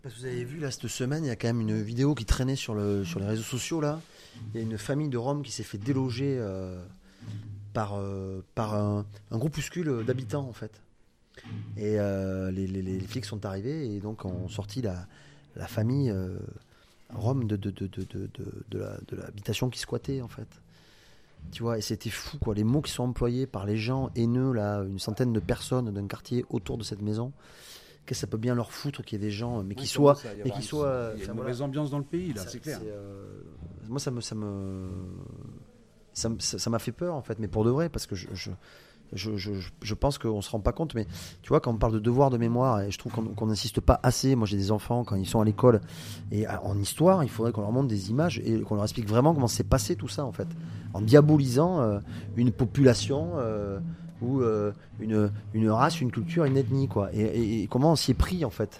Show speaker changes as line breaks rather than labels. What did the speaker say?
Parce que vous avez vu là cette semaine, il y a quand même une vidéo qui traînait sur les réseaux sociaux là. Il y a une famille de Roms qui s'est fait déloger par un groupuscule d'habitants en fait. Et les flics sont arrivés et donc ont sorti la famille Rome de l'habitation qui squattait en fait. Tu vois, et c'était fou quoi, les mots qui sont employés par les gens haineux là, une centaine de personnes d'un quartier autour de cette maison. Qu'est-ce que ça peut bien leur foutre qu'il y ait des gens, mais
Oui,
qui
il
soient,
commence à y
mais
avoir
qui soient,
il y a
enfin
une
voilà,
mauvaise ambiance dans le pays, là, c'est clair.
moi ça m'a fait peur en fait, mais pour de vrai, parce que je pense qu'on se rend pas compte, mais tu vois, quand on parle de devoir de mémoire, et je trouve qu'on n'insiste pas assez. Moi, j'ai des enfants quand ils sont à l'école et en histoire, il faudrait qu'on leur montre des images et qu'on leur explique vraiment comment s'est passé tout ça en fait, en diabolisant une population ou une race, une culture, une ethnie quoi, et comment on s'y est pris en fait.